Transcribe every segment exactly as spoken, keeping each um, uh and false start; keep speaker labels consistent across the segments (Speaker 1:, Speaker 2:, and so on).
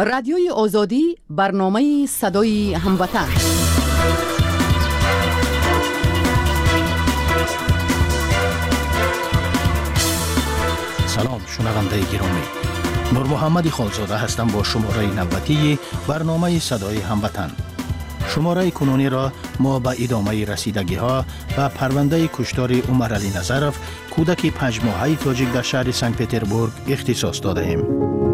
Speaker 1: رادیوی آزادی برنامه صدای هموطن.
Speaker 2: سلام شنونده گرامی، نور محمد خالزاده هستم با شماره نوتی برنامه صدای هموطن. شماره کنونی را ما به ادامه رسیدگی ها و پرونده کشتار عمر علی نظرف کودک پنج ماهه تاجیک در شهر سنت پتربورگ اختصاص داده ایم.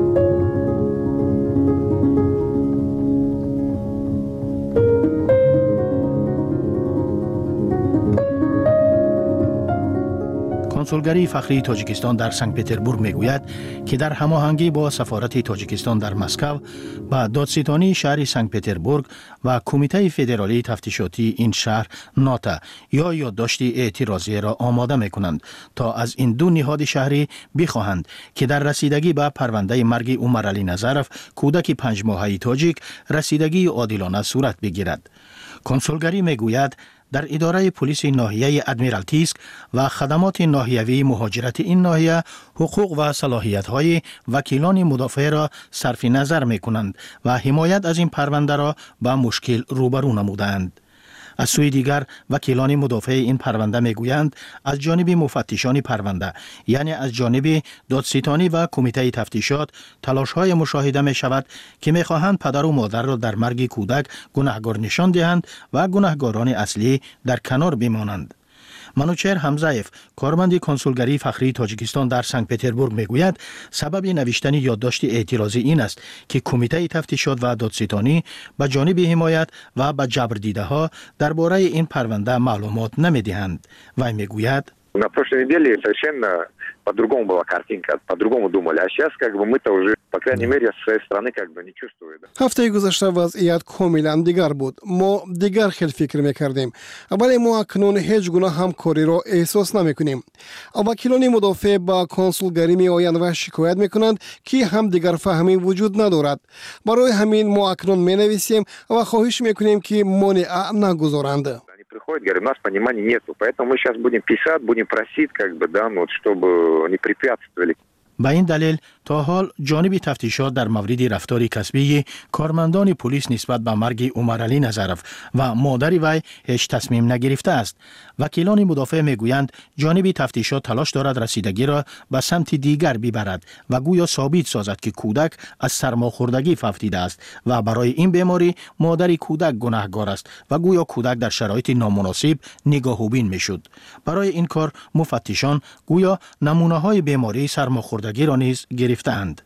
Speaker 2: کنسولگری فخری تاجیکستان در سنت پتربورگ میگوید که در هماهنگی با سفارت تاجیکستان در مسکو و دادستانی شهر سنت پتربورگ و کمیته فدرالی تفتیشاتی این شهر ناتا یا یادداشت اعتراضی را آماده میکنند تا از این دو نهاد شهری بخواهند که در رسیدگی به پرونده مرگ عمر علی نظرف کودک پنج ماهه تاجیک رسیدگی عادلانه صورت بگیرد. کنسولگری میگوید در اداره پلیس ناحیه ادمیرالتیسک و خدمات ناحیوی مهاجرت این ناحیه حقوق و صلاحیت‌های وکیلان مدافع را صرف نظر می‌کنند و حمایت از این پرونده را با مشکل روبرو نمودند. از سوی دیگر وکیلان مدافع این پرونده میگویند از جانب مفتشان پرونده یعنی از جانب دادستانی و کمیته تفتیشات تلاش‌های مشاهده می شود که می‌خواهند پدر و مادر را در مرگ کودک گناهکار نشان دهند و گناهکاران اصلی در کنار بمانند. منوچهر حمزه‌یف کارمند کنسولگری فخری تاجیکستان در سنت پتربورگ میگوید سبب نوشتن یادداشت اعتراضی این است که کمیته تفتیشات و دادستانی به جانب حمایت و به جبر دیده ها درباره این پرونده معلومات نمیدهند. وی میگوید
Speaker 3: На прошлой неделе совершенно по-другому была картинка, по-другому думали. А сейчас как бы мы-то уже, по крайней мере, с своей стороны как бы не чувствуем.
Speaker 4: هفته گذشته وضعیت کاملا دیگر بود. ما دیگر خیلی فکر میکردیم. ولی ما اکنون هیچ گونه همکاری را احساس نمیکنیم. وکیلان مدافع با کنسولگری میآیند و شکایت میکنند که هم دیگر فهمی وجود ندارد. برای همین ما اکنون مینویسیم و خواهش میکنیم که مانع نگذارند.
Speaker 3: Приходит, говорит, у нас понимания нету, поэтому мы сейчас будем писать, будем просить, как бы, да, ну, вот, чтобы не препятствовали.
Speaker 2: به این دلیل تا حال جانب تفتیشات در مورد رفتار کسبی کارمندان پلیس نسبت به مرگ عمر علی نظرف و مادر وی هیچ تصمیم نگرفته است. وکیلان مدافع میگویند جانب تفتیشات تلاش دارد رسیدگی را به سمت دیگر ببرد و گویا ثابت سازد که کودک از سرماخوردگی فوتیده است و برای این بیماری مادر کودک گناهکار است و گویا کودک در شرایط نامناسب نگاهوبین میشد. برای این کار مفتشان گویا نمونه های بیماری سرماخوردگی را نیز گرفتند.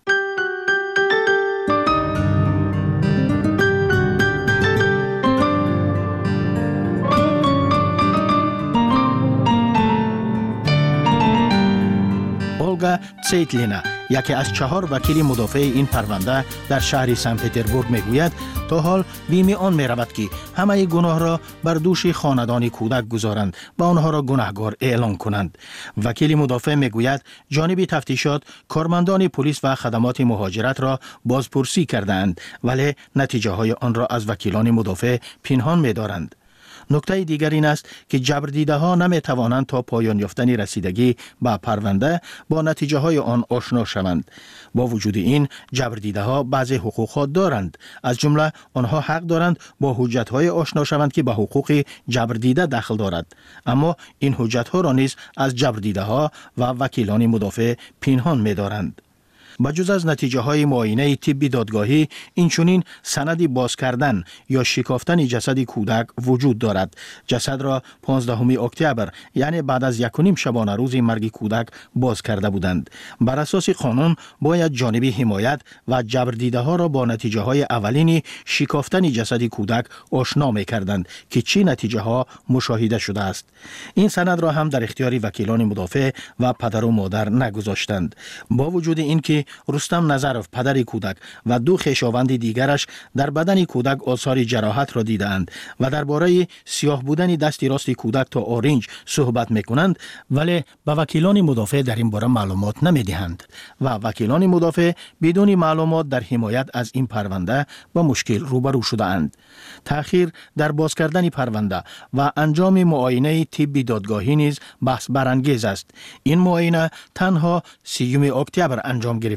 Speaker 2: اولگا تسیتلینا یکی از چهار وکیل مدافع این پرونده در شهر سنت پتربورگ میگوید تا حال بیم آن میرود که همه گناه را بر دوش خاندان کودک گذارند و آنها را گناهکار اعلام کنند. وکیل مدافع میگوید جانب تفتیشات کارمندان پلیس و خدمات مهاجرت را بازپرسی کردند ولی نتیجه های آن را از وکیلان مدافع پنهان می‌دارند. نکته دیگر این است که جبردیده ها نمی توانند تا پایان یافتن رسیدگی به پرونده با نتیجه های آن آشنا شوند. با وجود این جبردیده ها بعضی حقوق ها دارند، از جمله آنها حق دارند با حجت های آشنا شوند که به حقوق جبردیده دخل دارد، اما این حجت ها را نیز از جبردیده ها و وکیلان مدافع پنهان می دارند. بجز از نتیجه های معاینه طبی دادگاهی اینچنین سند باز کردن یا شکافتن جسد کودک وجود دارد. جسد را پانزدهم اکتبر یعنی بعد از یک و نیم شبانه روز مرگ کودک باز کرده بودند. بر اساس قانون باید جانب حمایت و جبردیده ها را با نتیجه های اولین شکافتن جسد کودک آشنا می کردند که چه نتیجه ها مشاهده شده است. این سند را هم در اختیار وکیلان مدافع و پدر و مادر نگذاشتند. با وجود اینکه رستم نظرف پدر کودک و دو خویشاوند دیگرش در بدن کودک آثار جراحت را دیدند و درباره سیاه بودن دست راست کودک تا آرنج صحبت میکنند، ولی به وکیلان مدافع در این باره معلومات نمیدهند و وکیلان مدافع بدون معلومات در حمایت از این پرونده با مشکل روبرو شده‌اند. تأخیر در باز کردن پرونده و انجام معاینه طبی دادگاهی نیز بحث برانگیز است. این معاینه تنها سیوم اکتبر انجام گرفت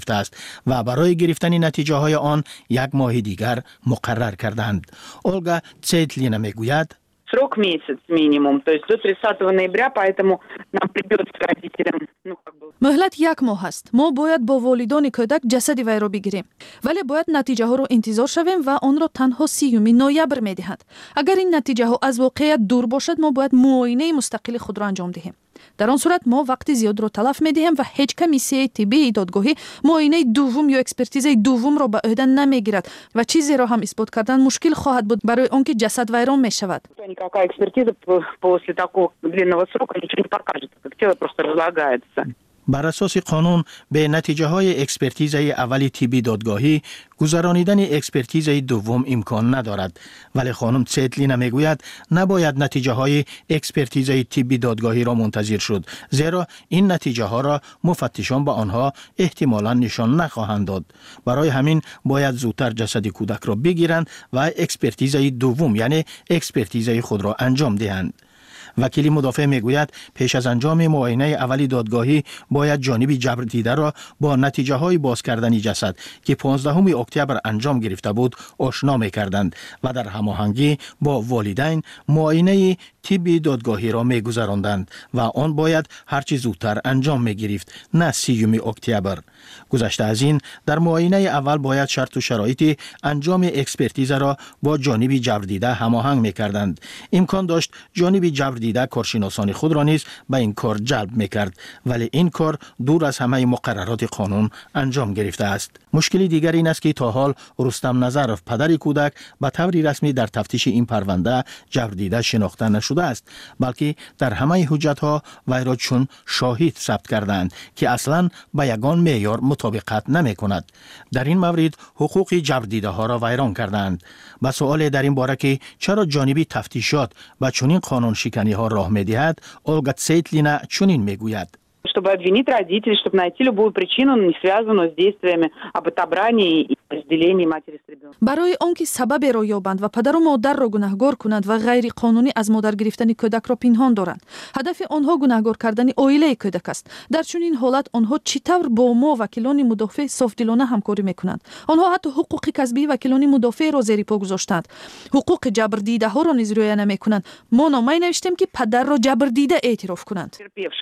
Speaker 2: گرفته است و برای گرفتن نتیجه های آن یک ماه دیگر مقرر کردند. اولگا تسیتلینا میگوید
Speaker 5: Срок месяц минимум, то есть до тридцатого ноября, поэтому нам придется родителям, ну, как бы...
Speaker 6: مهلت یک ماه است. ما باید با والدان کودک جسد وی را بگیریم. ولی باید نتیجه ها را انتظار شویم و آن را تنها سیوم نوامبر می‌دهد. اگر این نتیجه ها از واقعیت دور باشد، ما باید معاینه مستقل خود را انجام دهیم. در آن صورت ما وقت زیاد را تلف می‌دهیم و هیچ کمیسیه طبی دادگاهی معاینه دوم یا اکسپرتیز دوم را به عهده نمی‌گیرد و چیزی را هم اثبات کردن مشکل خواهد بود برای آنکه جسد ویران می‌شود.
Speaker 5: Никакая экспертиза после такого длинного срока ничего не покажет, как тело просто разлагается.
Speaker 2: بر اساس قانون به نتیجه های اکسپرتیزه اولی طبی دادگاهی گذرانیدن اکسپرتیزه دوم امکان ندارد، ولی خانم تسیتلینا میگوید نباید نتیجه های اکسپرتیزه طبی دادگاهی را منتظر شد، زیرا این نتیجه ها را مفتشان به آنها احتمالاً نشان نخواهند داد. برای همین باید زودتر جسد کودک را بگیرند و اکسپرتیزه دوم یعنی اکسپرتیزه خود را انجام دهند. وکیل مدافع میگوید پیش از انجام معاینه اولی دادگاهی باید جانب جبر دیده را با نتیجه های باز کردن جسد که پانزدهم اکتبر انجام گرفته بود آشنا میکردند و در هماهنگی با والدین معاینه طبی دادگاهی را میگذراندند و آن باید هرچی زودتر انجام میگرفت، نه سیوم اکتبر. گذشته از این در معاینه اول باید شرط و شرایط انجام اکسپرتیزه را با جانب جبر دیده هماهنگ میکردند. امکان داشت جانب جبر دیده کارشناسان خود را نیز به این کار جلب میکرد، ولی این کار دور از همه مقررات قانون انجام گرفته است. مشکلی دیگر این است که تا حال رستم نظرف پدر کودک به طور رسمی در تفتیش این پرونده جبر دیده شناخته نشده است، بلکه در همه حجت ها وی را چون شاهد ثبت کردند که اصلا به یگان معیار مطابقت نمی کند. در این مورد حقوق جبر دیده ها را ویران کردند. با سوال در این باره که چرا جانبی تفتیشات و چنین قانون شکنی ها راه می دهد، اولگا تسیتلینا چنین می گوید.
Speaker 5: Чтобы обвинить родителей, чтобы найти любую причину, не связанную с действиями об отобрании и разделении матери с ребенком.
Speaker 6: برای آنکه سبب را یابند و پدر و مادر را گناهکار کنند و غیر قانونی از مادر گرفتن کودک را پنهان دارند. هدف آنها گناهکار کردن عائله کودک است. در چنین حالت آنها چطور با ما وکیلان مدافع صافدلانه همکاری میکنند؟ آنها حتی حقوق کسبی وکیلان مدافع را زیر پا گذاشتند. حقوق جبر دیده ها را نیز رعایت نمیکنند. ما نامه نوشتیم که پدر را جبر دیده اعتراف کنند.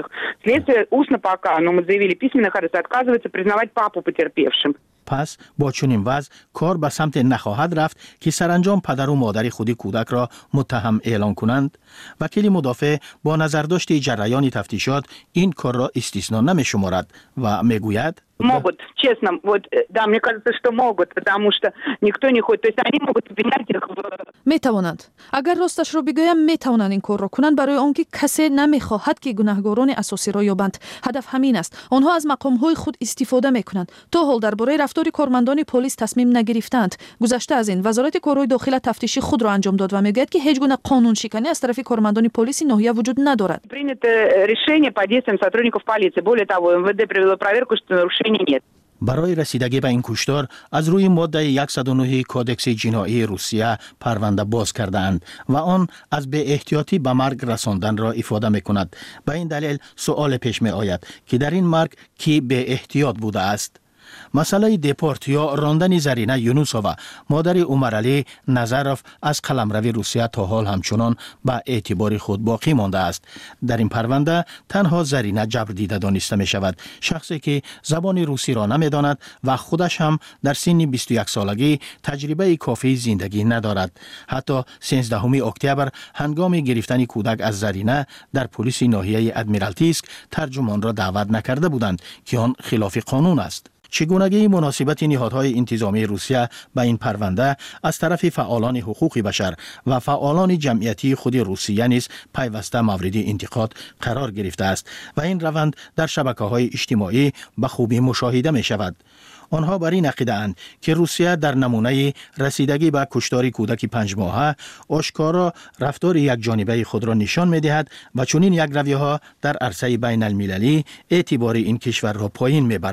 Speaker 5: Устно пока, но мы заявили письменно, ходатайство отказывается признавать папу потерпевшим.
Speaker 2: پس با چنین وضع کار به سمت نخواهد رفت که سرانجام پدر و مادر خود کودک را متهم اعلان کنند. وکیل مدافع با نظرداشت جریان تفتیشات این کار را استثنا نمی شمارد و می گوید
Speaker 5: Могут, честно, вот, да, мне кажется, что могут, потому что никто не ходит, то есть они могут обвинять их в...
Speaker 6: میتوانند. اگر راستش را بگویم میتوانند این کار را کنند برای آنکه کسی نمیخواهد که گناهکاران اساسی را یابند. هدف همین است. آنها از مقام‌های خود استفاده میکنند. تا حال درباره رفتار کارمندان پلیس تصمیم نگرفتند. گذشته از این وزارت کارهای داخل تفتیشی خود را انجام داد و میگوید که هیچ گونه قانون شکنی از طرف کارمندان پلیس ناحیه وجود ندارد.
Speaker 5: Принято решение по действиям сотрудников полиции. Более того, эм вэ дэ провело проверку, что нарушений нет.
Speaker 2: برای رسیدگی به این کشتار از روی ماده صد و نه کودکس جنایی روسیه پرونده باز کردند و آن از به احتیاطی به مرگ رساندن را افاده می کند. به این دلیل سؤال پیش می آید که در این مرگ کی به احتیاط بوده است؟ مسئله دپورت یا راندن زرینه یونوسووا مادر عمرعلی نظرف از قلمرو روسیه تا حال همچنان به اعتبار خود باقی مانده است. در این پرونده تنها زرینه جبر دیده دانسته می شود، شخصی که زبان روسی را نمی داند و خودش هم در سن بیست و یک سالگی تجربه کافی زندگی ندارد. حتی سیزدهم اکتبر هنگام گرفتن کودک از زرینه در پلیس ناحیه ادمیرالتیسک ترجمان را دعوت نکرده بودند که آن خلاف قانون است. چگونگی مناسبت نهادهای انتظامی روسیه به این پرونده از طرف فعالان حقوق بشر و فعالان جمعیتی خود روسیه نیز پیوسته مورد انتقاد قرار گرفته است و این روند در شبکه‌های اجتماعی به خوبی مشاهده می شود. آنها بر این عقیده اند که روسیه در نمونه رسیدگی به کشتار کودک پنج ماهه آشکارا رفتار یک جانبه خود را نشان می دهد و چنین یک رویه ها در عرصه بین المللی اعتبار این کشور را پایین می برد.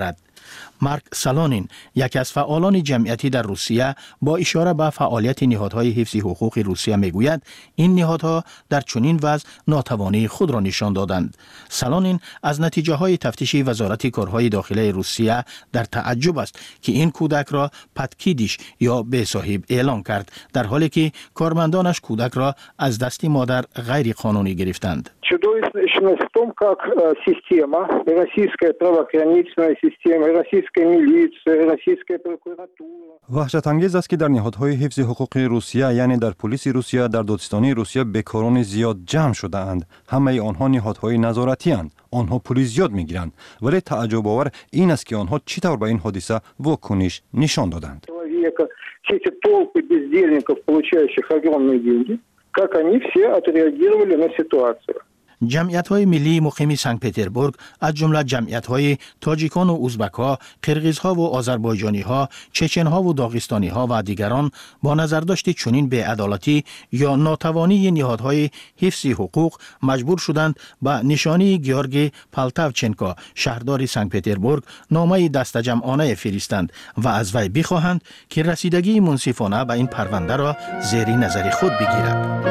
Speaker 2: مارک سالونین، یکی از فعالان جمعیتی در روسیه، با اشاره به فعالیت نهادهای حفظ حقوق روسیه میگوید این نهادها در چنین وضع ناتوانی خود را نشان دادند. سالونین از نتیجه های تفتیش وزارت کارهای داخلی روسیه در تعجب است که این کودک را پدکیدیش یا بے صاحب اعلام کرد، در حالی که کارمندانش کودک را از دست مادر غیر قانونی گرفتند.
Speaker 7: Чудовищность в том, как система, российская правоохранительная система, российская милиция, российская прокуратура.
Speaker 8: وحشت انگیز است که در نهادهای حفظ حقوق روسیه، یعنی در پلیس روسیه، در دادستانی روسیه بیکاران زیاد جمع شده اند. همه آنها نهادهای نظارتی اند. آنها پول زیاد میگیرند، ولی تعجب آور این است که آنها چطور به این حادثه واکنش نشان دادند.
Speaker 7: Все эти толпы бездельников, получающих огромные деньги, как они все отреагировали на ситуацию.
Speaker 2: جمعیت‌های ملی مقیم سنت پترزبورگ از جمله جمعیت‌های تاجیکان و ازبک‌ها، قرغیزها و آذربایجانی‌ها، چچن‌ها و داغستانی‌ها و دیگران با نظرداشت چنین بی‌عدالتی یا ناتوانی نهادهای حفظ حقوق مجبور شدند به نشانی گیورگی پالتاوچنکو، شهردار سنت پترزبورگ، نامه دستجمعانه فرستند و از وی بخواهند که رسیدگی منصفانه به این پرونده را زیر نظر خود بگیرد.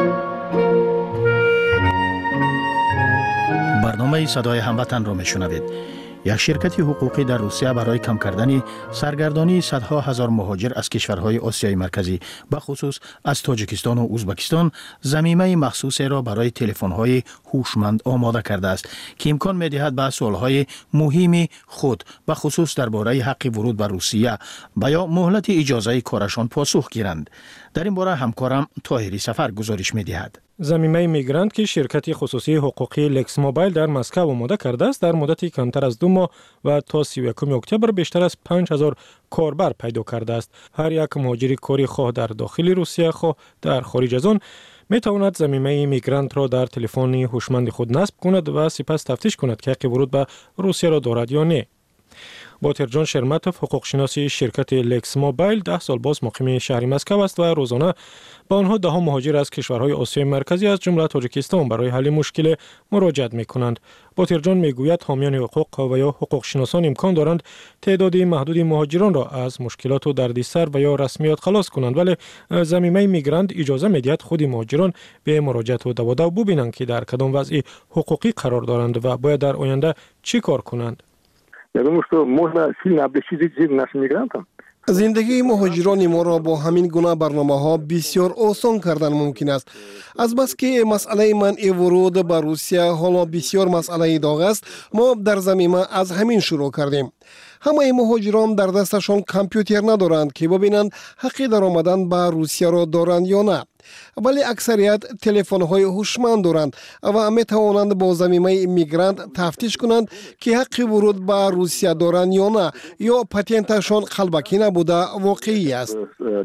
Speaker 2: برنامه صدای هموطن را میشنوید. یک شرکت حقوقی در روسیه برای کم کردن سرگردانی صدها هزار مهاجر از کشورهای آسیای مرکزی به خصوص از تاجیکستان و ازبکستان ضمیمه مخصوص را برای تلفن‌های هوشمند آماده کرده است که امکان می‌دهد به سوال‌های مهم خود به خصوص درباره حق ورود به روسیه و یا مهلت اجازه کارشان پاسخ گیرند. در این باره همکارم طاهری سفر گزارش می‌دهد.
Speaker 9: ضمیمه میگرانت که شرکت خصوصی حقوقی لکس موبایل در مسکو آماده کرده است، در مدتی کمتر از دو ماه و تا سی و یکم اکتبر بیشتر از پنج هزار کاربر پیدا کرده است. هر یک مهاجر کاری خواه در داخل روسیه خواه در خارج از آن می تواند ضمیمه میگرانت را در تلفن هوشمند خود نصب کند و سپس تفتیش کند که حق ورود به روسیه را دارد یا نه. باترجان شرمتوف، حقوق شناسی شرکت لکس موبایل، ده سال باز مقیم شهر مسکو است و روزانه با آنها ده ها مهاجر از کشورهای آسیای مرکزی از جمله تاجیکستان برای حل مشکل مراجعت می‌کنند. باترجان میگوید حامیان حقوق و یا حقوق شناسان امکان دارند تعداد محدود مهاجران را از مشکلات و دردسر و یا رسمیات خلاص کنند، ولی ضمیمه میگرانت اجازه میدهد خود مهاجران به مراجعت و دو ببینند که در کدام وضع حقوقی قرار دارند و باید در آینده چی کار کنند.
Speaker 7: Я думаю, что можно сильно облегчить жизнь нашим мигрантам.
Speaker 4: زندگی مهاجران ما را با همین گونه برنامه‌ها بسیار آسان کردن ممکن است. از بس که مسئله منع ورود به روسیه حالا بسیار مسئله داغ است، ما در ضمیمه از همین شروع کردیم. همه مهاجران در دستشان کامپیوتر ندارند که ببینند حق در آمدن به روسیه را دارند یا نه، ولی اکثریت تلفن‌های هوشمند دارند و می توانند با ضمیمه میگرانت تفتیش کنند که حق ورود به روسیه دارند یا نه، یا پتنتشان قلبکی نبوده واقعی است.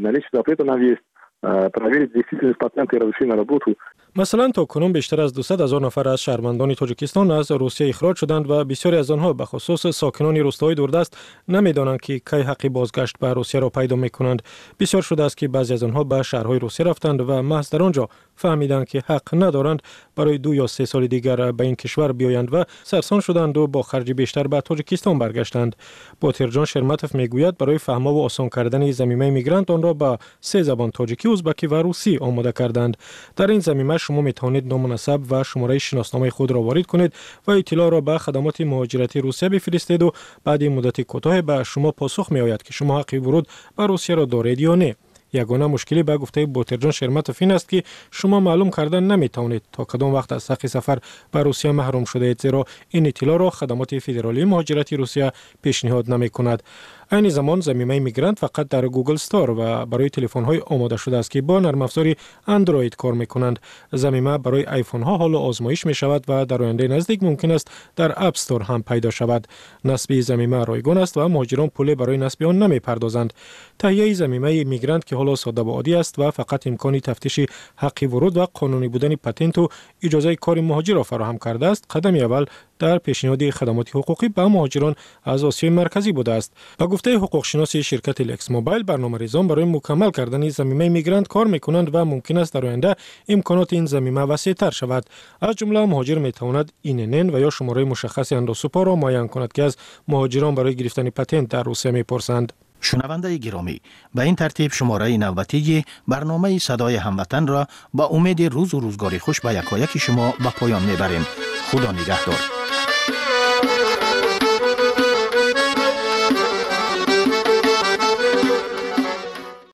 Speaker 9: مثلا تا کنون بیشتر از دویست هزار نفر از شهروندان تاجیکستان از روسیه اخراج شدند و بسیاری از آنها به خصوص ساکنان روستاهای دوردست نمیدانند که کی حق بازگشت به روسیه را پیدا میکنند. بسیار شده است که بعضی از آنها به شهرهای روسیه رفتند و محض در آنجا فهمیدند که حق ندارند برای دو یا سه سال دیگر به این کشور بیایند و سرسان شدند و با خرج بیشتر به تاجیکستان برگشتند. باترجان شرمتوف میگوید برای فهم و آسان کردن ضمیمه میگرانت آن را به سه زبان تاجیکی، ازبکی و روسی آماده کردند. در این ضمیمه شما می توانید نام نسب و شماره شناسنامه خود را وارد کنید و اطلاع را به خدمات مهاجرتی روسیه بفرستید و بعد مدت کوتاه به شما پاسخ می آید که شما حق ورود به روسیه را دارید یا نه. یگانه مشکلی به گفته باترجان شرمتوف این است که شما معلوم کردن نمی توانید تا کدام وقت از حق سفر به روسیه محروم شده اید، زیرا این اطلاع را خدمات فدرالی مهاجرتی روسیه پیشنهاد نمی کند. این زمان ضمیمه میگرانت فقط در گوگل استور و برای تلفن‌های آماده شده است که با نرم افزار اندروید کار می‌کنند. ضمیمه برای آیفون‌ها حالا آزمایش می‌شود و در آینده نزدیک ممکن است در اپ استور هم پیدا شود. نصب ضمیمه رایگان است و مهاجران پول برای نصب آن نمی‌پردازند. تهیه ضمیمه میگرانت که حالا ساده و عادی است و فقط امکان تفتیش حق ورود و قانونی بودن پتنت و اجازه کار مهاجر را فراهم کرده است، قدم اول در پیشنهاد خدمات حقوقی به مهاجران از آسیای مرکزی بوده است. با گفته حقوق شناس شرکت لکس موبایل، برنامه‌ریزان برای مکمل کردن زمینه میگرانت کار میکنند و ممکن است در آینده امکانات این زمینه وسیع‌تر شود. از جمله مهاجر میتواند اینن و یا شماره مشخص اندوسپا را معین کند که از مهاجران برای گرفتن پتنت در روسیه میپرسند.
Speaker 2: شنونده گرامی، به این ترتیب شماره نوبتی برنامه صدای هموطن را با امید روز و روزگاری خوش به یکایک شما به پایان میبریم. خدا نگهدار.